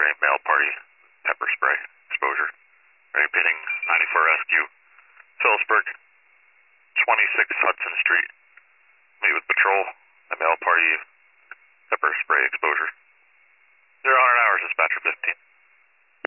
any mail party pepper spray exposure. Repeating 94 Rescue, Phillipsburg, 26 Hudson Street. Meet with patrol, a mail party pepper spray exposure. 0 hours, dispatcher 15.